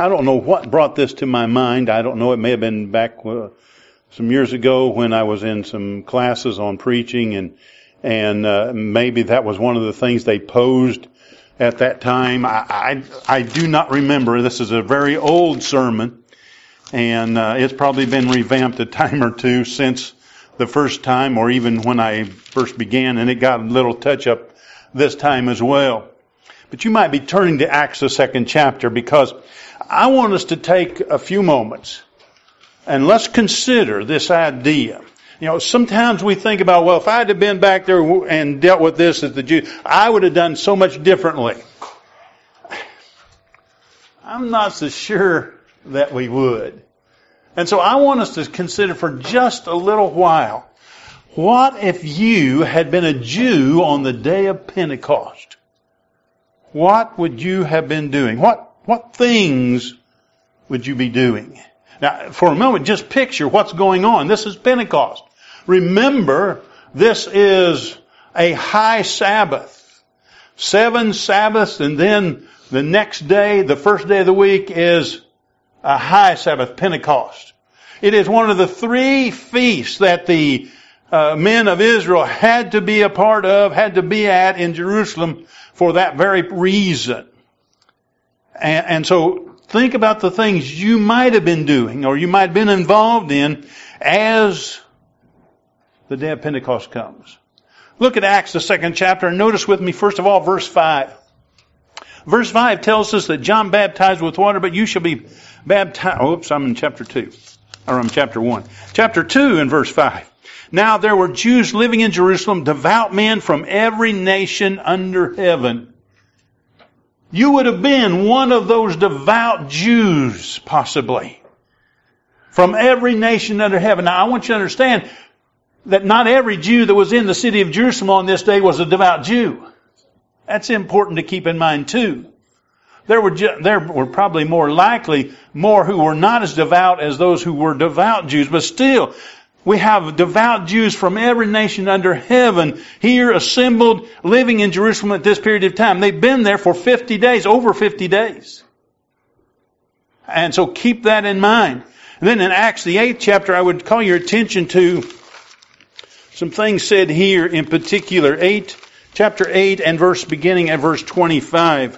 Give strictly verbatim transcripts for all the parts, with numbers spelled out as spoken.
I don't know what brought this to my mind. I don't know. It may have been back uh, some years ago when I was in some classes on preaching, and and uh, maybe that was one of the things they posed at that time. I, I, I do not remember. This is a very old sermon, and uh, it's probably been revamped a time or two since the first time, or even when I first began, and it got a little touch-up this time as well. But you might be turning to Acts, the second chapter, because I want us to take a few moments and let's consider this idea. You know, sometimes we think about, well, if I had been back there and dealt with this as the Jew, I would have done so much differently. I'm not so sure that we would. And so I want us to consider for just a little while, what if you had been a Jew on the day of Pentecost? What would you have been doing? What, what things would you be doing? Now, for a moment, just picture what's going on. This is Pentecost. Remember, this is a high Sabbath. Seven Sabbaths, and then the next day, the first day of the week, is a high Sabbath, Pentecost. It is one of the three feasts that the uh, men of Israel had to be a part of, had to be at in Jerusalem for that very reason. And, and so think about the things you might have been doing or you might have been involved in as the day of Pentecost comes. Look at Acts, the second chapter, and notice with me, first of all, verse five. Verse five tells us that John baptized with water, but you shall be baptized. Oops, I'm in chapter two. Or I'm chapter one. Chapter two and verse five. Now there were Jews living in Jerusalem, devout men from every nation under heaven. You would have been one of those devout Jews, possibly. From every nation under heaven. Now I want you to understand that not every Jew that was in the city of Jerusalem on this day was a devout Jew. That's important to keep in mind too. There were there were probably more likely more who were not as devout as those who were devout Jews, but still, we have devout Jews from every nation under heaven here assembled, living in Jerusalem at this period of time. They've been there for fifty days, over fifty days. And so keep that in mind. And then in Acts, the eighth chapter, I would call your attention to some things said here in particular. Eight, chapter eight and verse beginning at verse twenty-five.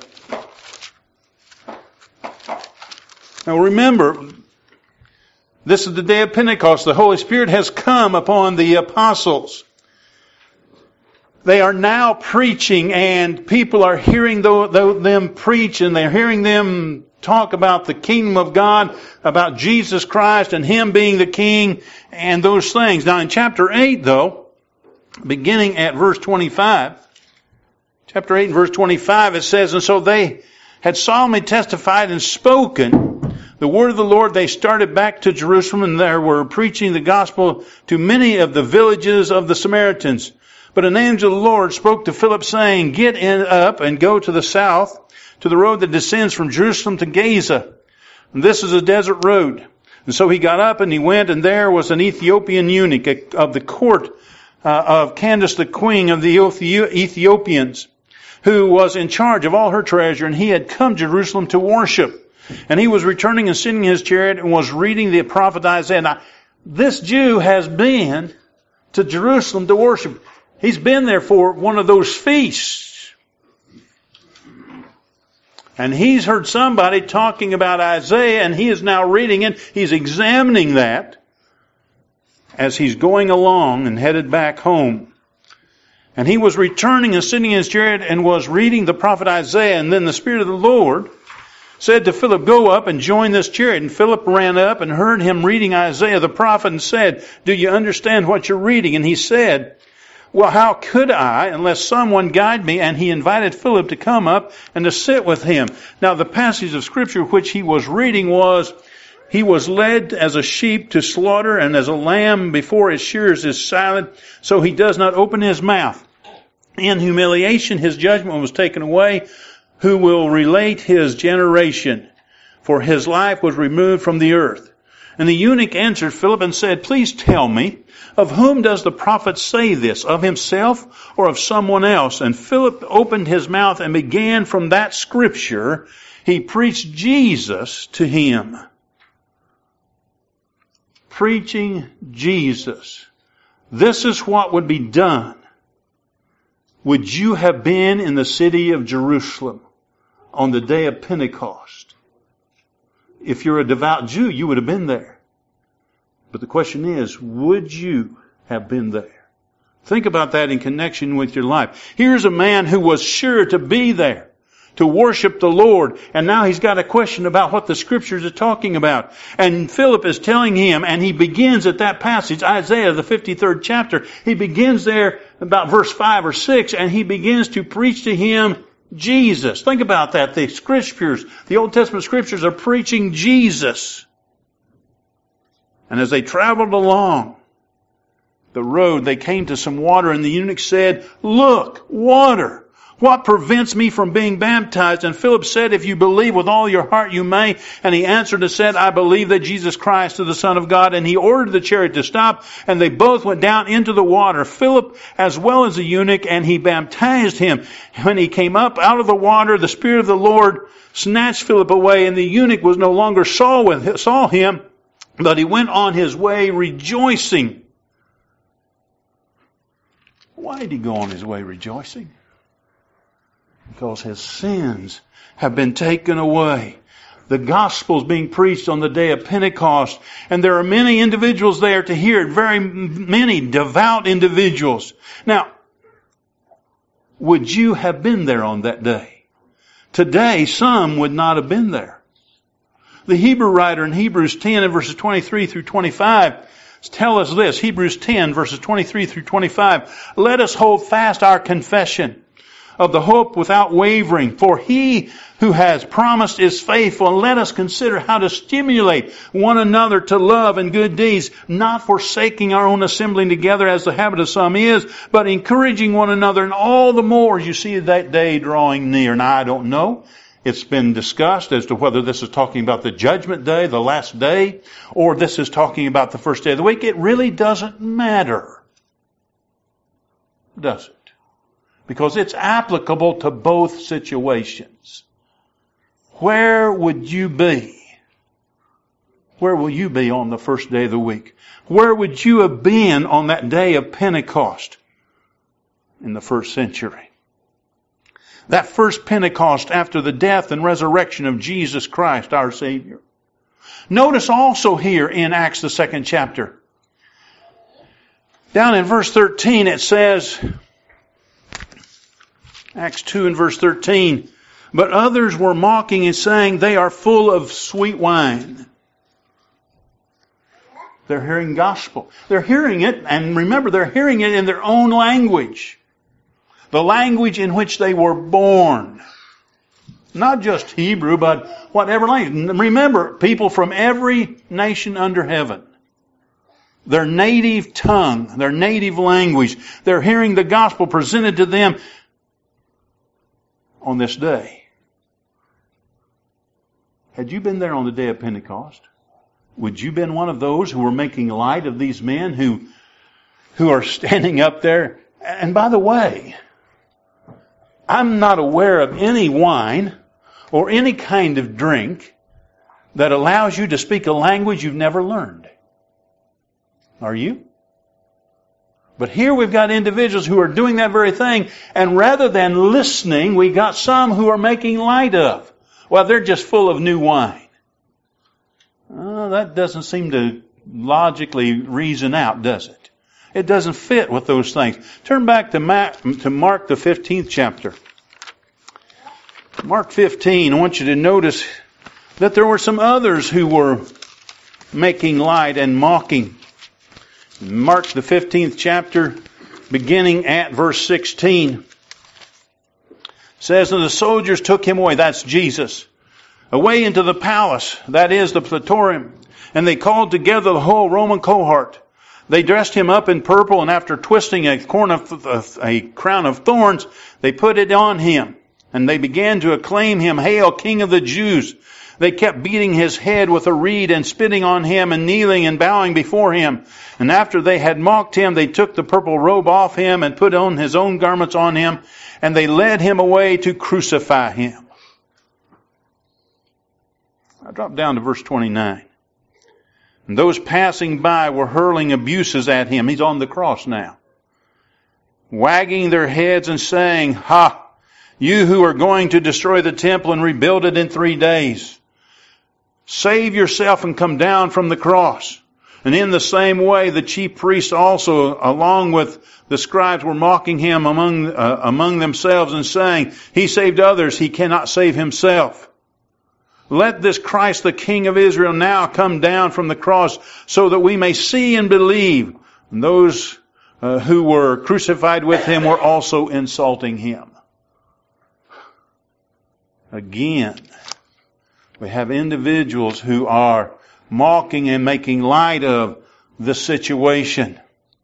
Now remember, this is the day of Pentecost. The Holy Spirit has come upon the apostles. They are now preaching, and people are hearing them preach, and they're hearing them talk about the kingdom of God, about Jesus Christ and Him being the King, and those things. Now in chapter eight, though, beginning at verse twenty-five, chapter eight and verse twenty-five, it says, and so they had solemnly testified and spoken the word of the Lord. They started back to Jerusalem, and they were preaching the gospel to many of the villages of the Samaritans. But an angel of the Lord spoke to Philip, saying, get in up and go to the south, to the road that descends from Jerusalem to Gaza. And this is a desert road. And so he got up and he went, and there was an Ethiopian eunuch of the court uh, of Candace, the queen of the Ethiopians, who was in charge of all her treasure, and he had come to Jerusalem to worship. And he was returning and sitting in his chariot and was reading the prophet Isaiah. Now, this Jew has been to Jerusalem to worship. He's been there for one of those feasts. And he's heard somebody talking about Isaiah, and he is now reading it. He's examining that as he's going along and headed back home. And he was returning and sitting in his chariot and was reading the prophet Isaiah. And then the Spirit of the Lord said to Philip, go up and join this chariot. And Philip ran up and heard him reading Isaiah the prophet and said, do you understand what you're reading? And he said, well, how could I unless someone guide me? And he invited Philip to come up and to sit with him. Now the passage of Scripture which he was reading was, he was led as a sheep to slaughter, and as a lamb before its shearers is silent, so he does not open his mouth. In humiliation his judgment was taken away. Who will relate his generation? For his life was removed from the earth. And the eunuch answered Philip and said, please tell me, of whom does the prophet say this? Of himself or of someone else? And Philip opened his mouth and began from that scripture, He preached Jesus to him. Preaching Jesus. This is what would be done. Would you have been in the city of Jerusalem on the day of Pentecost? If you're a devout Jew, you would have been there. But the question is, would you have been there? Think about that in connection with your life. Here's a man who was sure to be there, to worship the Lord. And now he's got a question about what the Scriptures are talking about. And Philip is telling him, and he begins at that passage, Isaiah, the fifty-third chapter. He begins there about verse five or six, and he begins to preach to him Jesus. Think about that. The Scriptures, the Old Testament Scriptures are preaching Jesus. And as they traveled along the road, they came to some water, and the eunuch said, "Look, water! What prevents me from being baptized?" And Philip said, "If you believe with all your heart, you may." And he answered and said, "I believe that Jesus Christ is the Son of God." And he ordered the chariot to stop, and they both went down into the water, Philip as well as the eunuch, and he baptized him. When he came up out of the water, the Spirit of the Lord snatched Philip away, and the eunuch was no longer saw with saw him, but he went on his way rejoicing. Why did he go on his way rejoicing? Because his sins have been taken away. The gospel is being preached on the day of Pentecost. And there are many individuals there to hear it. Very many devout individuals. Now, would you have been there on that day? Today, some would not have been there. The Hebrew writer in Hebrews ten and verses twenty-three through twenty-five tell us this. Hebrews ten verses twenty-three through twenty-five. "Let us hold fast our confession of the hope without wavering, for he who has promised is faithful. And let us consider how to stimulate one another to love and good deeds, not forsaking our own assembling together as the habit of some is, but encouraging one another, and all the more as you see that day drawing near." Now, I don't know. It's been discussed as to whether this is talking about the judgment day, the last day, or this is talking about the first day of the week. It really doesn't matter, does it? Because it's applicable to both situations. Where would you be? Where will you be on the first day of the week? Where would you have been on that day of Pentecost in the first century? That first Pentecost after the death and resurrection of Jesus Christ, our Savior. Notice also here in Acts, the second chapter, down in verse thirteen, it says, Acts two and verse thirteen, "But others were mocking and saying, 'They are full of sweet wine.'" They're hearing gospel. They're hearing it, and remember, they're hearing it in their own language. The language in which they were born. Not just Hebrew, but whatever language. Remember, people from every nation under heaven. Their native tongue, their native language. They're hearing the gospel presented to them on this day. Had you been there on the day of Pentecost? Would you have been one of those who were making light of these men who, who are standing up there? And by the way, I'm not aware of any wine or any kind of drink that allows you to speak a language you've never learned. Are you? But here we've got individuals who are doing that very thing, and rather than listening, we got some who are making light of. Well, they're just full of new wine. Oh, that doesn't seem to logically reason out, does it? It doesn't fit with those things. Turn back to Mark, to Mark the fifteenth chapter. Mark fifteen, I want you to notice that there were some others who were making light and mocking. Mark the fifteenth chapter, beginning at verse sixteen, says, "And the soldiers took him away," that's Jesus, "away into the palace," that is the praetorium, "and they called together the whole Roman cohort. They dressed him up in purple, and after twisting a crown of, a crown of thorns, they put it on him. And they began to acclaim him, 'Hail, King of the Jews!' They kept beating his head with a reed and spitting on him and kneeling and bowing before him. And after they had mocked him, they took the purple robe off him and put on his own garments on him, and they led him away to crucify him." I drop down to verse twenty-nine. And those passing by were hurling abuses at him. He's on the cross now. Wagging their heads and saying, "Ha! You who are going to destroy the temple and rebuild it in three days. Save yourself and come down from the cross." And in the same way, the chief priests also, along with the scribes, were mocking him among, uh, among themselves and saying, "He saved others, he cannot save himself. Let this Christ, the King of Israel, now come down from the cross so that we may see and believe." And those uh, who were crucified with him were also insulting him. Again, we have individuals who are mocking and making light of the situation.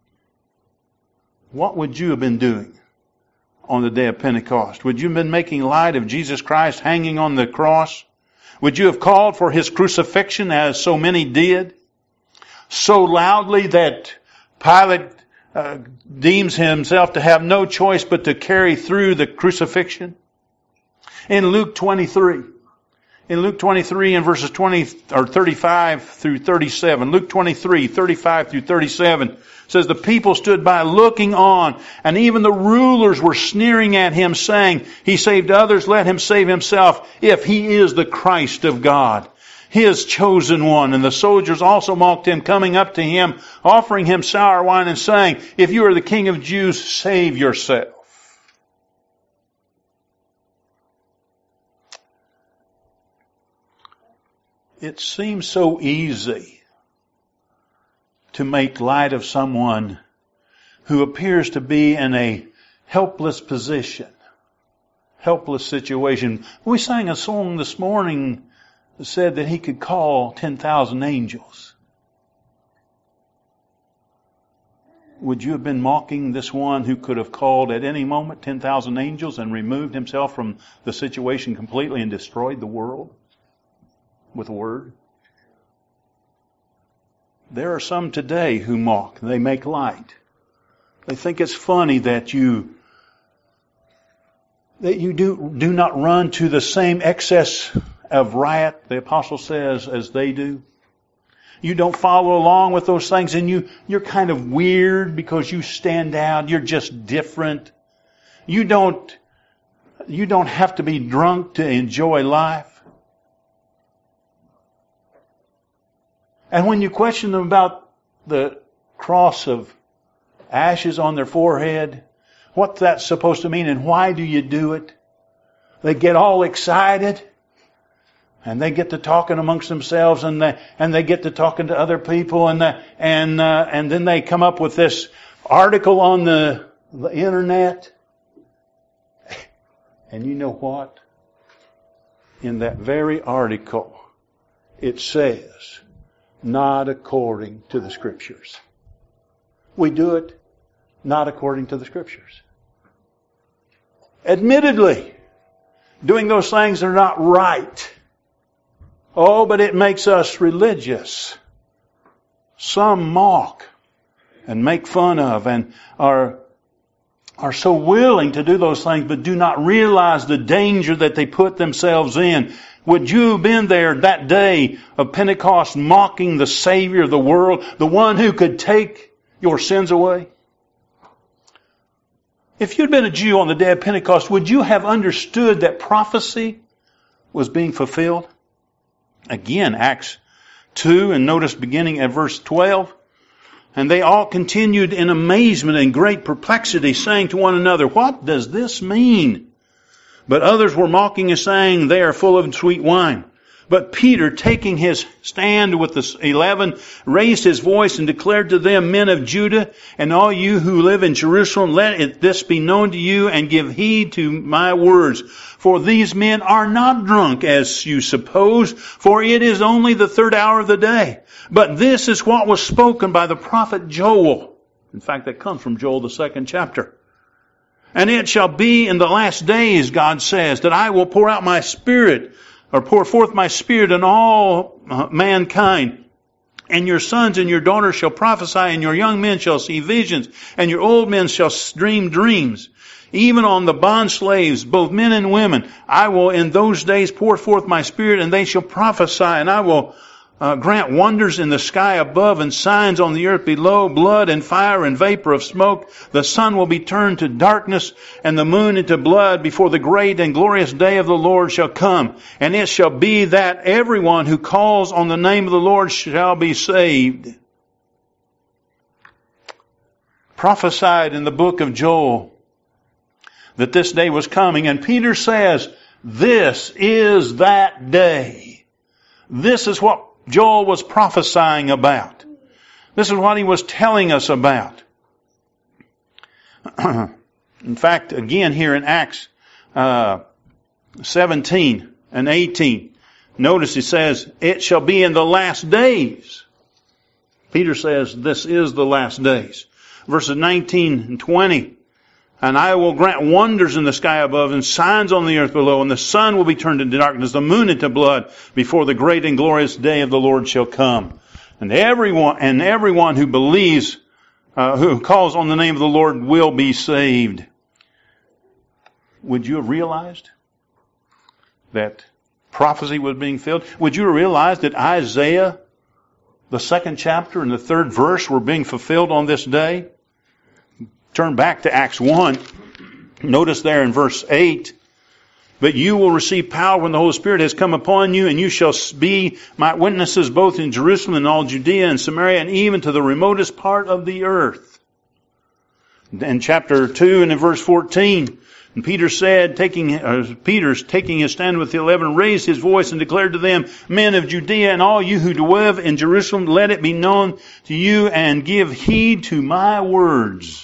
What would you have been doing on the day of Pentecost? Would you have been making light of Jesus Christ hanging on the cross? Would you have called for his crucifixion as so many did? So loudly that Pilate uh, deems himself to have no choice but to carry through the crucifixion? In Luke twenty-three, in Luke twenty-three and verses twenty or thirty-five through thirty-seven, Luke twenty-three, thirty-five through thirty-seven says, "The people stood by looking on, and even the rulers were sneering at him, saying, 'He saved others, let him save himself, if he is the Christ of God, his chosen one.' And the soldiers also mocked him, coming up to him, offering him sour wine, and saying, 'If you are the King of Jews, save yourself.'" It seems so easy to make light of someone who appears to be in a helpless position, helpless situation. We sang a song this morning that said that he could call ten thousand angels. Would you have been mocking this one who could have called at any moment ten thousand angels and removed himself from the situation completely and destroyed the world with a word? There are some today who mock. They make light. They think it's funny that you that you do do not run to the same excess of riot, the apostle says, as they do. You don't follow along with those things, and you, you're kind of weird because you stand out. You're just different. You don't you don't have to be drunk to enjoy life. And when you question them about the cross of ashes on their forehead, what that's supposed to mean and why do you do it, they get all excited and they get to talking amongst themselves and they, and they get to talking to other people and the, and uh, and then they come up with this article on the, the internet. And you know what? In that very article, it says, "Not according to the Scriptures." We do it not according to the Scriptures. Admittedly, doing those things are not right. Oh, but it makes us religious. Some mock and make fun of and are are so willing to do those things but do not realize the danger that they put themselves in. Would you have been there that day of Pentecost mocking the Savior of the world, the one who could take your sins away? If you'd been a Jew on the day of Pentecost, would you have understood that prophecy was being fulfilled? Again, Acts two, and notice beginning at verse twelve. "And they all continued in amazement and great perplexity, saying to one another, 'What does this mean?' But others were mocking and saying, 'They are full of sweet wine.' But Peter, taking his stand with the eleven, raised his voice and declared to them, 'Men of Judah, and all you who live in Jerusalem, let it, this be known to you, and give heed to my words. For these men are not drunk, as you suppose, for it is only the third hour of the day. But this is what was spoken by the prophet Joel.'" In fact, that comes from Joel, the second chapter. "And it shall be in the last days, God says, that I will pour out my Spirit, or pour forth my Spirit on all mankind. And your sons and your daughters shall prophesy, and your young men shall see visions, and your old men shall dream dreams. even on the bond slaves, both men and women. I will in those days pour forth my Spirit, and they shall prophesy, and I will uh, grant wonders in the sky above and signs on the earth below, blood and fire and vapor of smoke. The sun will be turned to darkness and the moon into blood before the great and glorious day of the Lord shall come. And it shall be that everyone who calls on the name of the Lord shall be saved. Prophesied in the book of Joel that this day was coming. And Peter says, this is that day. This is what Joel was prophesying about. This is what he was telling us about. In fact, again here in Acts uh, seventeen and eighteen, notice he says, it shall be in the last days. Peter says, this is the last days. Verses nineteen and twenty, and I will grant wonders in the sky above and signs on the earth below, and the sun will be turned into darkness, the moon into blood, before the great and glorious day of the Lord shall come. And everyone, and everyone who believes, uh, who calls on the name of the Lord will be saved. Would you have realized that prophecy was being filled? Would you have realized that Isaiah, the second chapter and the third verse, were being fulfilled on this day? Turn back to Acts one. Notice there in verse eight, but you will receive power when the Holy Spirit has come upon you, and you shall be my witnesses both in Jerusalem and all Judea and Samaria and even to the remotest part of the earth. In chapter two and in verse fourteen, and Peter said, taking uh, Peter's taking his stand with the eleven, raised his voice and declared to them, men of Judea and all you who dwell in Jerusalem, let it be known to you and give heed to my words.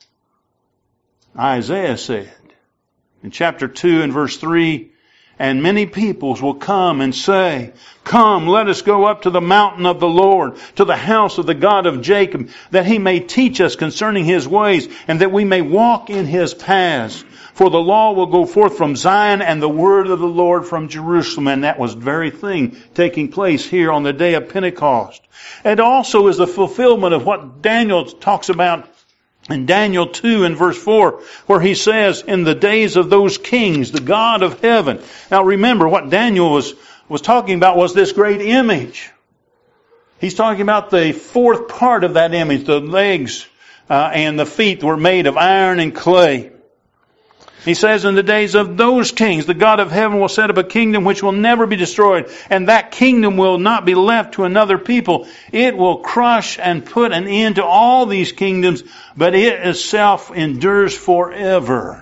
Isaiah said in chapter two and verse three, and many peoples will come and say, come, let us go up to the mountain of the Lord, to the house of the God of Jacob, that he may teach us concerning his ways, and that we may walk in his paths. For the law will go forth from Zion, and the word of the Lord from Jerusalem. And that was the very thing taking place here on the day of Pentecost. It also is the fulfillment of what Daniel talks about in Daniel two and verse four, where he says, in the days of those kings, the God of heaven. Now remember, what Daniel was, was talking about was this great image. He's talking about the fourth part of that image. The legs uh, and the feet were made of iron and clay. He says, in the days of those kings, the God of heaven will set up a kingdom which will never be destroyed. And that kingdom will not be left to another people. It will crush and put an end to all these kingdoms, but it itself endures forever.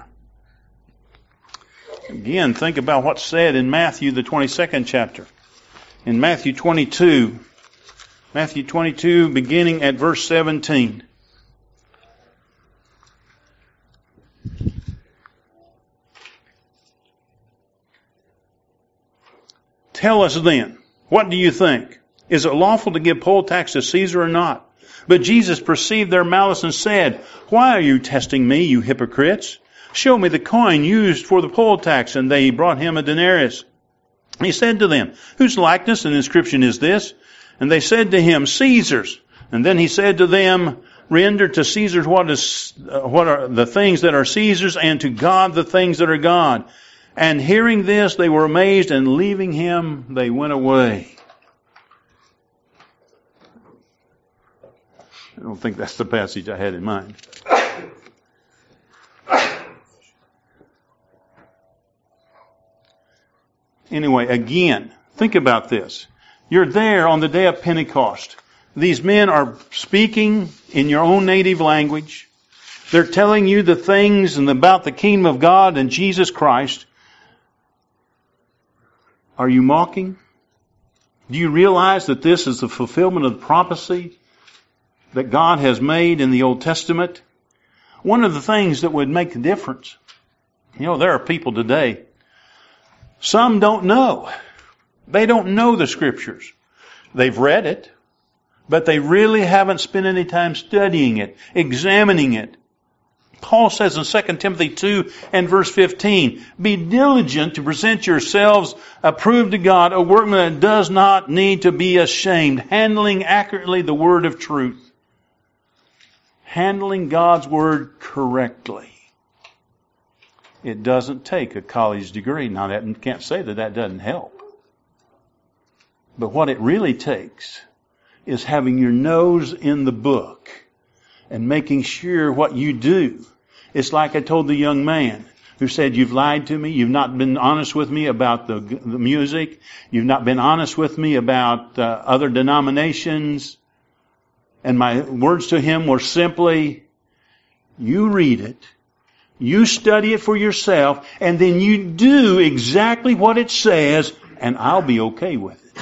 Again, think about what's said in Matthew, the twenty-second chapter. In Matthew twenty-two, Matthew twenty-two, beginning at verse seventeen. Tell us then, what do you think? Is it lawful to give poll tax to Caesar or not? But Jesus perceived their malice and said, why are you testing me, you hypocrites? Show me the coin used for the poll tax. And they brought him a denarius. He said to them, whose likeness and inscription is this? And they said to him, Caesar's. And then he said to them, render to Caesar what is, uh, what are the things that are Caesar's, and to God the things that are God. And hearing this, they were amazed, and leaving him, they went away. I don't think that's the passage I had in mind. Anyway, again, think about this. You're there on the day of Pentecost. These men are speaking in your own native language. They're telling you the things and about the kingdom of God and Jesus Christ. Are you mocking? Do you realize that this is the fulfillment of the prophecy that God has made in the Old Testament? One of the things that would make the difference, you know, there are people today, some don't know. They don't know the Scriptures. They've read it, but they really haven't spent any time studying it, examining it. Paul says in Second Timothy two and verse fifteen, be diligent to present yourselves approved to God, a workman that does not need to be ashamed, handling accurately the word of truth. Handling God's word correctly. It doesn't take a college degree. Now, that can't say that that doesn't help. But what it really takes is having your nose in the book and making sure what you do. It's like I told the young man who said, you've lied to me. You've not been honest with me about the, the music. You've not been honest with me about uh, other denominations. And my words to him were simply, you read it, you study it for yourself, and then you do exactly what it says, and I'll be okay with it.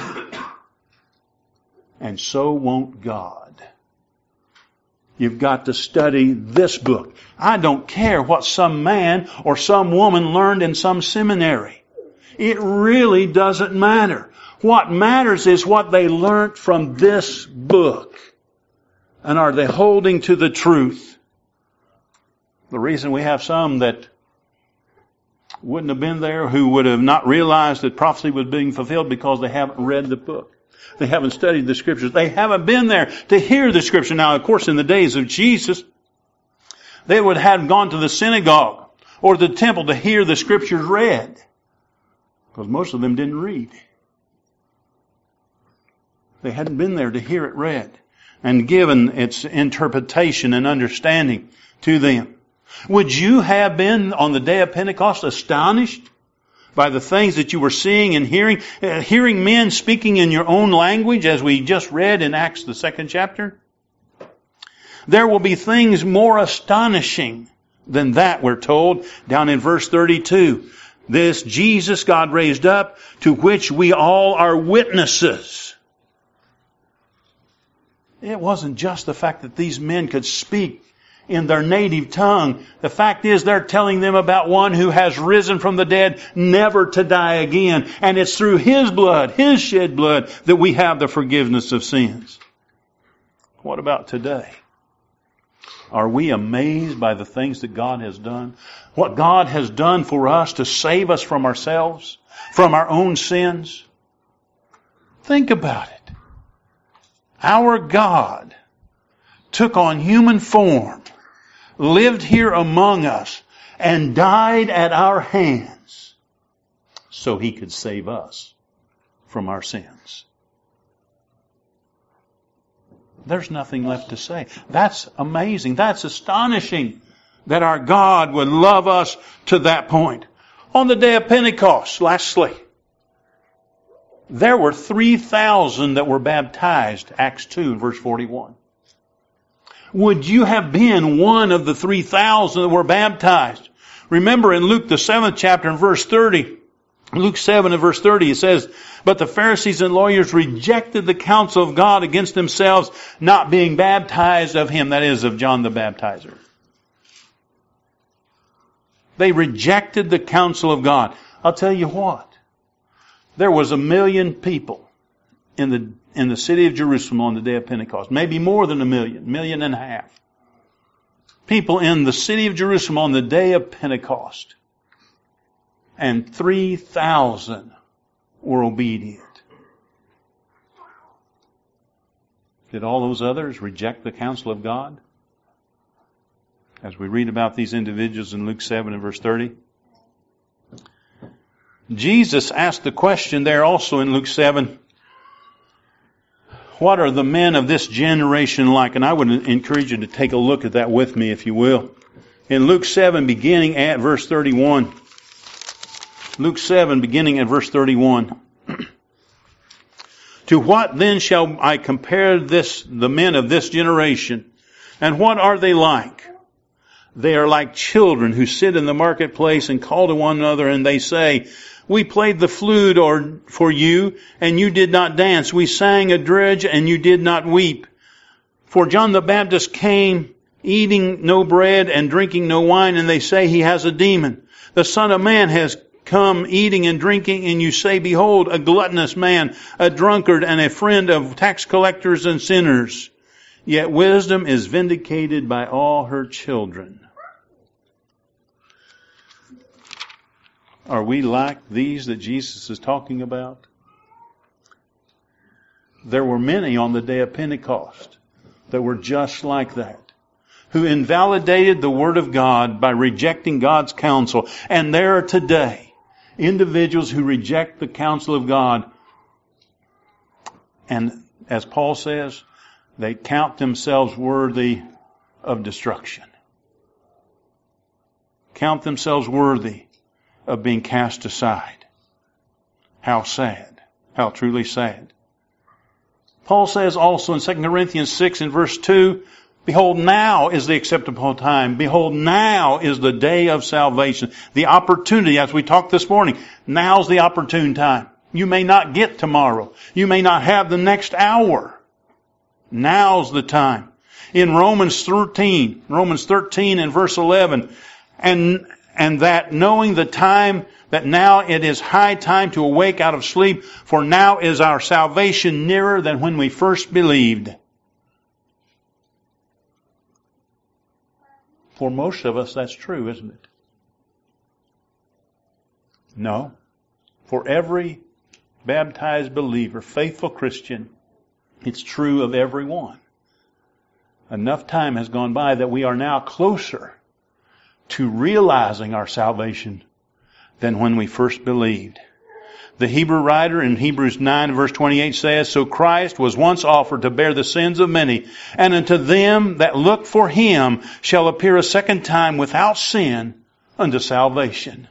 And so won't God. You've got to study this book. I don't care what some man or some woman learned in some seminary. It really doesn't matter. What matters is what they learned from this book. And are they holding to the truth? The reason we have some that wouldn't have been there, who would have not realized that prophecy was being fulfilled, because they haven't read the book. They haven't studied the Scriptures. They haven't been there to hear the Scripture. Now, of course, in the days of Jesus, they would have gone to the synagogue or the temple to hear the Scriptures read, because most of them didn't read. They hadn't been there to hear it read and given its interpretation and understanding to them. Would you have been on the day of Pentecost astonished by the things that you were seeing and hearing, uh, hearing men speaking in your own language, as we just read in Acts, the second chapter? There will be things more astonishing than that, we're told, down in verse thirty-two. This Jesus God raised up, to which we all are witnesses. It wasn't just the fact that these men could speak in their native tongue. The fact is, they're telling them about one who has risen from the dead, never to die again. And it's through His blood, His shed blood, that we have the forgiveness of sins. What about today? Are we amazed by the things that God has done? What God has done for us to save us from ourselves, from our own sins? Think about it. Our God took on human form, lived here among us, and died at our hands so He could save us from our sins. There's nothing left to say. That's amazing. That's astonishing that our God would love us to that point. On the day of Pentecost, lastly, there were three thousand that were baptized, Acts two, verse forty-one. Would you have been one of the three thousand that were baptized? Remember in Luke, the seventh chapter, in verse thirty, Luke seven and verse thirty, it says, but the Pharisees and lawyers rejected the counsel of God against themselves, not being baptized of Him, that is, of John the Baptizer. They rejected the counsel of God. I'll tell you what. There was a million people in the in the city of Jerusalem on the day of Pentecost. Maybe more than a million, million and a half. People in the city of Jerusalem on the day of Pentecost. And three thousand were obedient. Did all those others reject the counsel of God? As we read about these individuals in Luke seven and verse thirty. Jesus asked the question there also in Luke seven, what are the men of this generation like? And I would encourage you to take a look at that with me, if you will. In Luke seven, beginning at verse thirty-one. Luke seven, beginning at verse thirty-one. To what then shall I compare this, the men of this generation? And what are they like? They are like children who sit in the marketplace and call to one another, and they say, we played the flute or for you, and you did not dance. We sang a dirge, and you did not weep. For John the Baptist came eating no bread and drinking no wine, and they say he has a demon. The Son of Man has come eating and drinking, and you say, behold, a gluttonous man, a drunkard, and a friend of tax collectors and sinners. Yet wisdom is vindicated by all her children. Are we like these that Jesus is talking about? There were many on the day of Pentecost that were just like that. who invalidated the Word of God by rejecting God's counsel. And there are today individuals who reject the counsel of God. And as Paul says, they count themselves worthy of destruction. Count themselves worthy of being cast aside. How sad. How truly sad. Paul says also in Second Corinthians six and verse two, behold, now is the acceptable time. Behold, now is the day of salvation. The opportunity, as we talked this morning, now's the opportune time. You may not get tomorrow. You may not have the next hour. Now's the time. In Romans thirteen, Romans thirteen and verse eleven, and, and that knowing the time, that now it is high time to awake out of sleep, for now is our salvation nearer than when we first believed. For most of us, that's true, isn't it? No. For every baptized believer, faithful Christian, it's true of everyone. Enough time has gone by that we are now closer to realizing our salvation than when we first believed. The Hebrew writer in Hebrews nine verse twenty-eight says, so Christ was once offered to bear the sins of many, and unto them that look for Him shall appear a second time without sin unto salvation.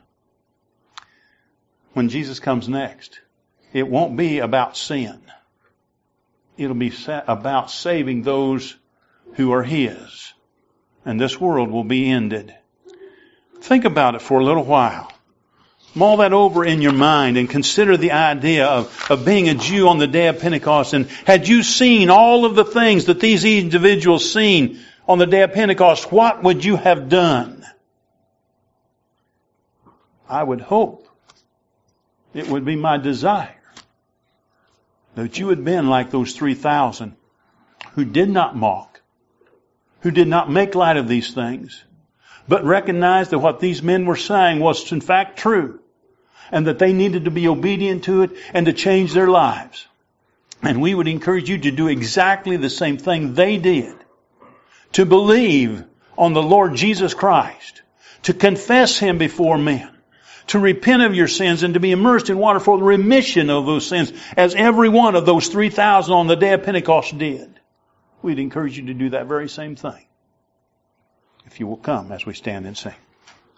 When Jesus comes next, it won't be about sin. It'll be about saving those who are His. And this world will be ended. Think about it for a little while. Mull that over in your mind and consider the idea of, of being a Jew on the day of Pentecost. And had you seen all of the things that these individuals seen on the day of Pentecost, what would you have done? I would hope, it would be my desire, that you had been like those three thousand who did not mock, who did not make light of these things, but recognized that what these men were saying was in fact true, and that they needed to be obedient to it and to change their lives. And we would encourage you to do exactly the same thing they did. To believe on the Lord Jesus Christ. To confess Him before men. To repent of your sins and to be immersed in water for the remission of those sins, as every one of those three thousand on the day of Pentecost did. We'd encourage you to do that very same thing. If you will come as we stand and sing.